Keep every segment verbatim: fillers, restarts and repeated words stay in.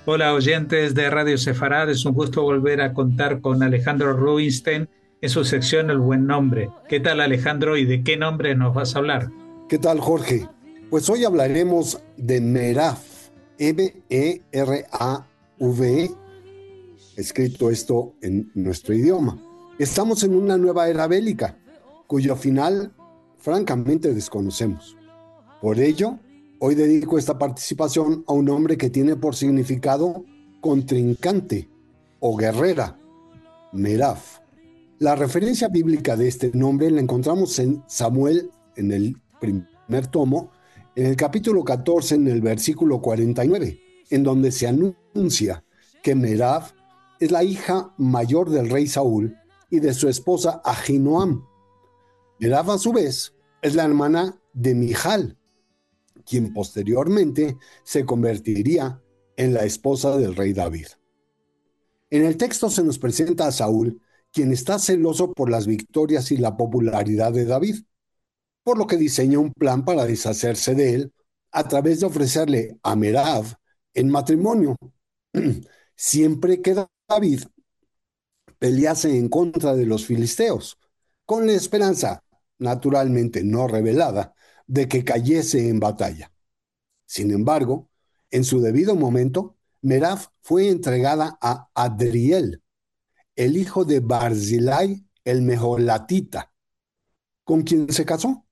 Hola oyentes de Radio Sefarad, es un gusto volver a contar con Alejandro Rubinstein en su sección El Buen Nombre. ¿Qué tal, Alejandro, y de qué nombre nos vas a hablar? ¿Qué tal, Jorge? Pues hoy hablaremos de Meraf, M E R A V E, escrito esto en nuestro idioma. Estamos en una nueva era bélica, cuyo final francamente desconocemos. Por ello, hoy dedico esta participación a un nombre que tiene por significado contrincante o guerrera, Meraf. La referencia bíblica de este nombre la encontramos en Samuel, en el primer tomo, en el capítulo catorce, en el versículo cuarenta y nueve, en donde se anuncia que Merab es la hija mayor del rey Saúl y de su esposa Ahinoam. Merab, a su vez, es la hermana de Mijal, quien posteriormente se convertiría en la esposa del rey David. En el texto se nos presenta a Saúl, quien está celoso por las victorias y la popularidad de David, por lo que diseña un plan para deshacerse de él a través de ofrecerle a Merab en matrimonio, siempre que David pelease en contra de los filisteos, con la esperanza, naturalmente no revelada, de que cayese en batalla. Sin embargo, en su debido momento, Merab fue entregada a Adriel, el hijo de Barzillai el Mejolatita, con quien se casó.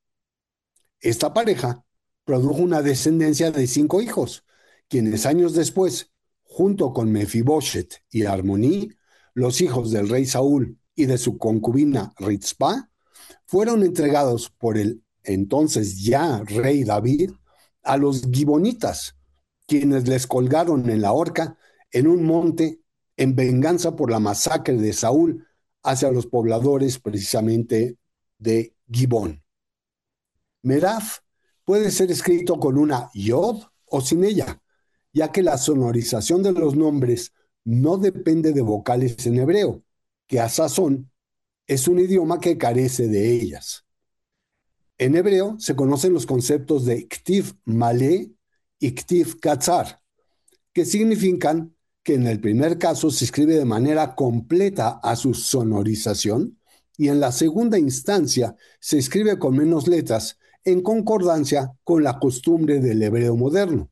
Esta pareja produjo una descendencia de cinco hijos, quienes años después, junto con Mefibosheth y Armoní, los hijos del rey Saúl y de su concubina Ritzpah, fueron entregados por el entonces ya rey David a los gibonitas, quienes les colgaron en la horca en un monte en venganza por la masacre de Saúl hacia los pobladores precisamente de Gibón. Meraf puede ser escrito con una yod o sin ella, ya que la sonorización de los nombres no depende de vocales en hebreo, que a sazón es un idioma que carece de ellas. En hebreo se conocen los conceptos de ktiv malé y ktiv katzar, que significan que en el primer caso se escribe de manera completa a su sonorización y en la segunda instancia se escribe con menos letras en concordancia con la costumbre del hebreo moderno.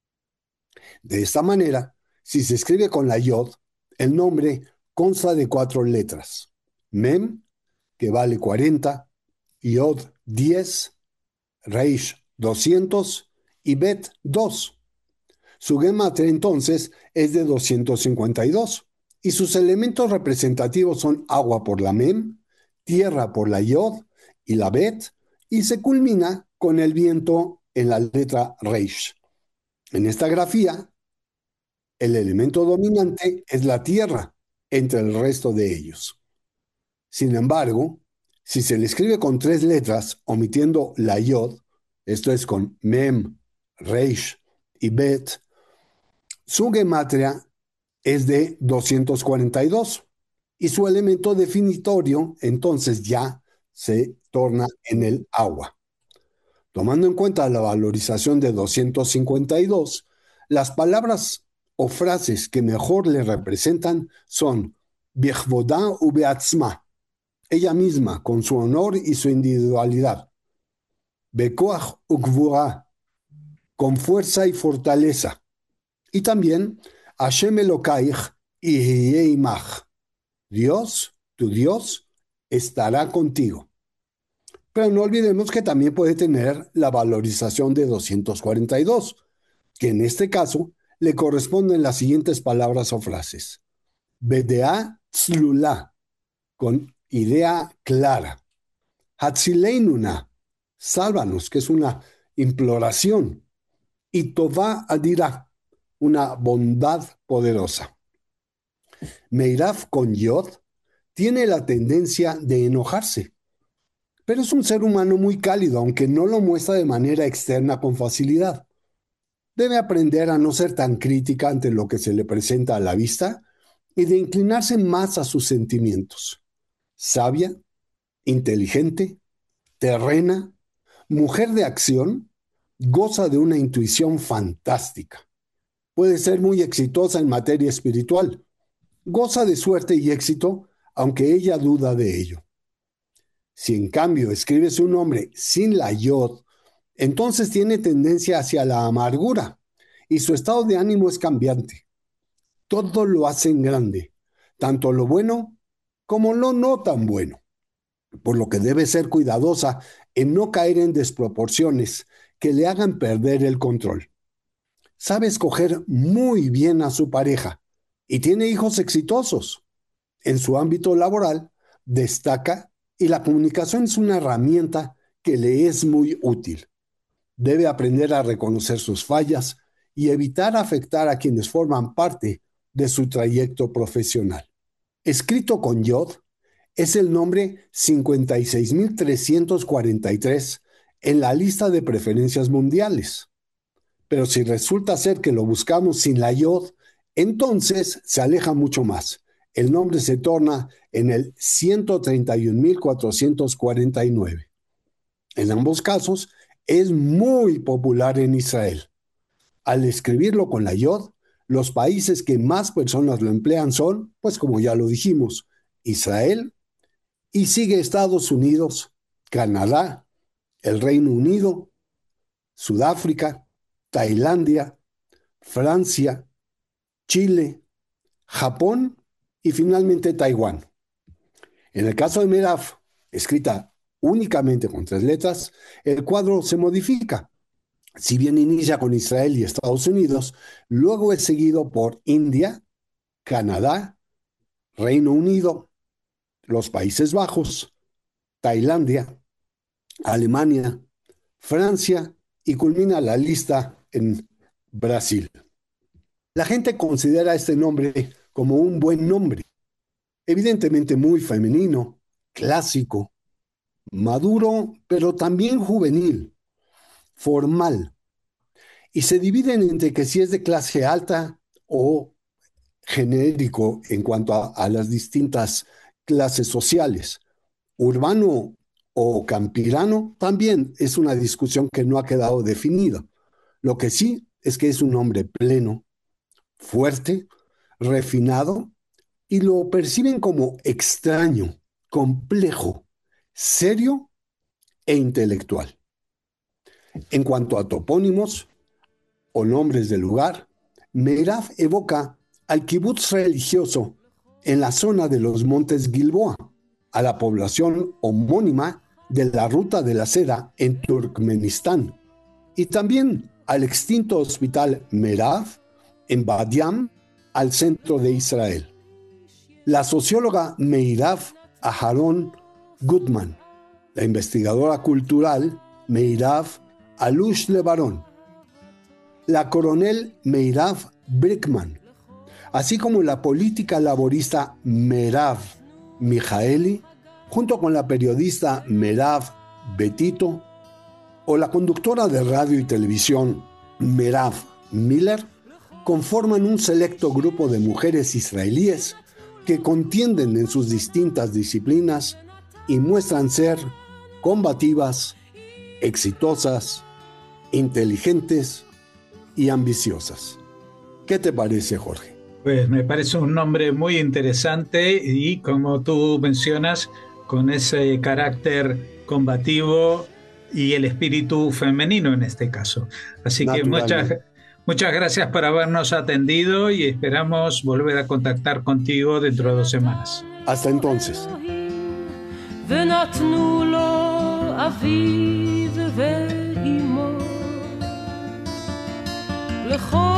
De esta manera, si se escribe con la yod, el nombre consta de cuatro letras: mem, que vale cuarenta, yod diez, reish doscientos y bet dos. Su gematria entonces es de doscientos cincuenta y dos y sus elementos representativos son agua por la mem, tierra por la yod y la bet, y se culmina con el viento en la letra reish. En esta grafía, el elemento dominante es la tierra entre el resto de ellos. Sin embargo, si se le escribe con tres letras, omitiendo la yod, esto es con mem, reish y bet, su gematria es de doscientos cuarenta y dos y su elemento definitorio entonces ya se torna en el agua. Tomando en cuenta la valorización de doscientos cincuenta y dos, las palabras o frases que mejor le representan son Biechvoda u Beatzma, ella misma con su honor y su individualidad. Bekoach u Gvura, con fuerza y fortaleza. Y también Hashem Elokaich y Imach, Dios, tu Dios, estará contigo. Pero no olvidemos que también puede tener la valorización de doscientos cuarenta y dos, que en este caso le corresponden las siguientes palabras o frases. Bedea tzlula, con idea clara. Hatzileinuna, sálvanos, que es una imploración. Y Tová Adirá, una bondad poderosa. Meiraf con Yod tiene la tendencia de enojarse, pero es un ser humano muy cálido, aunque no lo muestra de manera externa con facilidad. Debe aprender a no ser tan crítica ante lo que se le presenta a la vista y de inclinarse más a sus sentimientos. Sabia, inteligente, terrena, mujer de acción, goza de una intuición fantástica. puede ser muy exitosa en materia espiritual. Goza de suerte y éxito, aunque ella duda de ello. Si en cambio escribe su nombre sin la yod, entonces tiene tendencia hacia la amargura y su estado de ánimo es cambiante. Todo lo hace en grande, tanto lo bueno como lo no tan bueno, por lo que debe ser cuidadosa en no caer en desproporciones que le hagan perder el control. Sabe escoger muy bien a su pareja y tiene hijos exitosos. En su ámbito laboral destaca y la comunicación es una herramienta que le es muy útil. Debe aprender a reconocer sus fallas y evitar afectar a quienes forman parte de su trayecto profesional. Escrito con yod, es el nombre cincuenta y seis mil trescientos cuarenta y tres en la lista de preferencias mundiales. Pero si resulta ser que lo buscamos sin la yod, entonces se aleja mucho más. El nombre se torna en el ciento treinta y un mil cuatrocientos cuarenta y nueve. En ambos casos, es muy popular en Israel. Al escribirlo con la yod, los países que más personas lo emplean son, pues como ya lo dijimos, Israel, y sigue Estados Unidos, Canadá, el Reino Unido, Sudáfrica, Tailandia, Francia, Chile, Japón y finalmente Taiwán. En el caso de Meraf, escrita únicamente con tres letras, el cuadro se modifica. Si bien inicia con Israel y Estados Unidos, luego es seguido por India, Canadá, Reino Unido, los Países Bajos, Tailandia, Alemania, Francia y culmina la lista en Brasil. La gente considera este nombre como un buen nombre, evidentemente muy femenino, clásico, maduro, pero también juvenil, formal, y se dividen entre que si es de clase alta o genérico en cuanto a, a las distintas clases sociales. Urbano o campirano también es una discusión que no ha quedado definida. Lo que sí es que es un hombre pleno, fuerte, refinado, y lo perciben como extraño, complejo, serio e intelectual. En cuanto a topónimos o nombres de lugar, Meiraf evoca al kibutz religioso en la zona de los montes Gilboa, a la población homónima de la Ruta de la Seda en Turkmenistán, y también al extinto hospital Merav en Bat Yam, al centro de Israel. La socióloga Meirav Aharon Gutman, la investigadora cultural Meirav Alush Lebaron, la coronel Meirav Brickman, así como la política laborista Merav Mijaeli, junto con la periodista Merav Betito, o la conductora de radio y televisión Merav Miller, conforman un selecto grupo de mujeres israelíes que contienden en sus distintas disciplinas y muestran ser combativas, exitosas, inteligentes y ambiciosas. ¿Qué te parece, Jorge? Pues me parece un nombre muy interesante y, como tú mencionas, con ese carácter combativo y el espíritu femenino en este caso. Así que muchas, muchas gracias por habernos atendido y esperamos volver a contactar contigo dentro de dos semanas. Hasta entonces. לכל